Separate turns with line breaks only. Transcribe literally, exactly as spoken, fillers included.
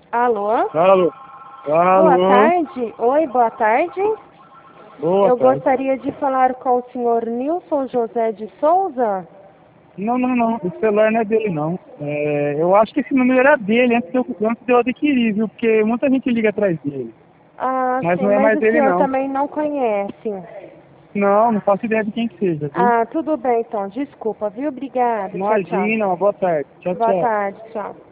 Alô?
Alô?
Boa
Alô?
tarde. Oi, boa tarde.
Boa
Eu
tarde.
gostaria de falar com o senhor Nilson José de Souza.
Não, não, não. O celular não é dele, não. É, eu acho que esse número era dele antes de, eu, antes de eu adquirir, viu? Porque muita gente liga atrás dele.
Ah,
Mas
sim,
não é
mas
mais
o
dele,
senhor
não.
também não conhece.
Não, não faço ideia de quem que seja, viu?
Ah, tudo bem então. Desculpa, viu? Obrigada. Tchau, tchau.
Imagina, boa tarde. Tchau,
Boa
tchau.
tarde, tchau.